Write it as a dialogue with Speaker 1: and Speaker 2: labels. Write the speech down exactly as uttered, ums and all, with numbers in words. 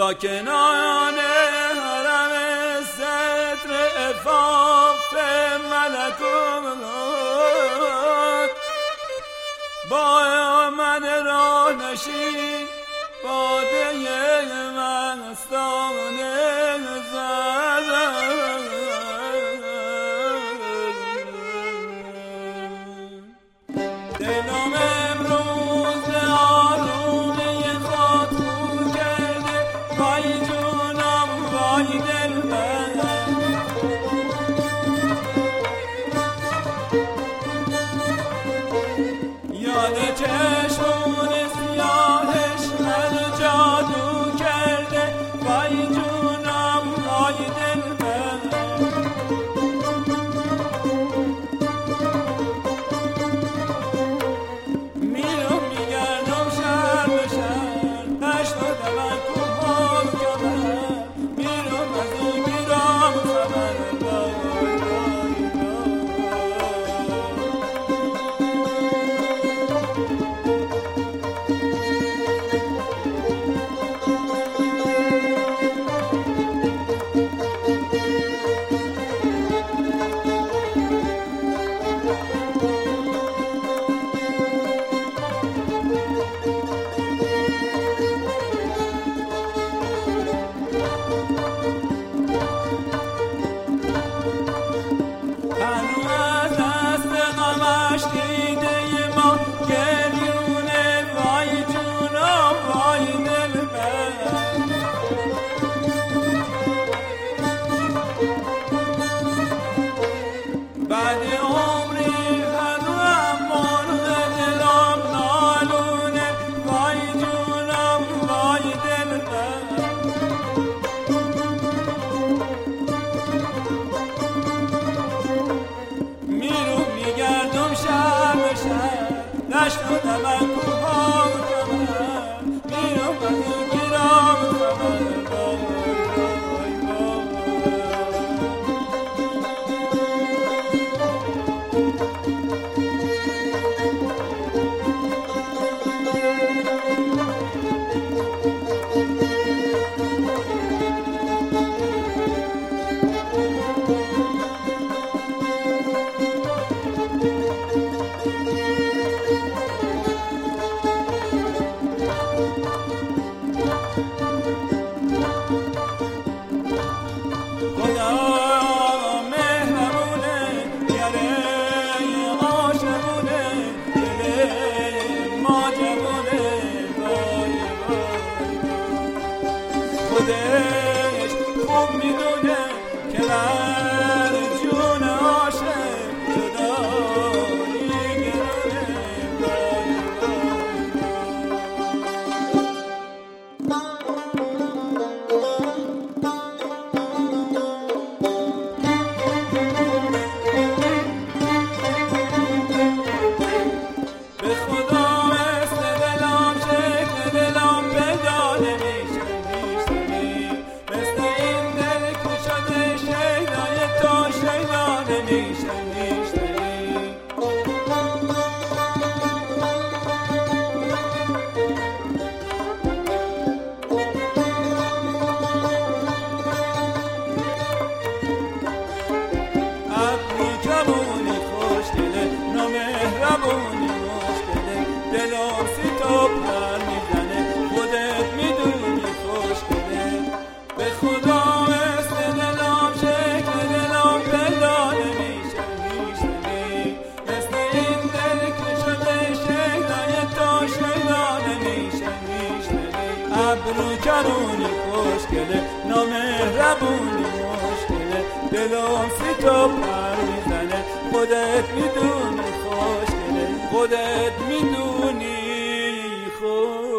Speaker 1: ساکنان حرم ستر عفاف ملکوت با من راه نشین باده مستانه زدن دلم امروز آرومی خود خو کرده وای جونم وای دل من یاد چشمون سیاهش من جادو کرده وای جونم وای دل من میرم میگردم شهر به شهر نشناده من کوه و کمر میرم از اون گیرم خبر وای نشناده من کوه و کمر میرم از اون گیرم خبر خودش خوب میدونه که بر جون عاشق جدایی به خدا مثل دلم شکل دلم پیدا نمیشه دلم سی تو پر میزنه خودت میدونی خوشگله به خدا مثل دلم شکل دلم پیدا نمیشه میشنی مثل این دل که شده شیدای تو شیدا نمیشه میشنی ابرو کرونی خوشگله نامهربونی مشکله دلم سی تو پر میزنه خودت میدونی خوشگله خودت میدونی خود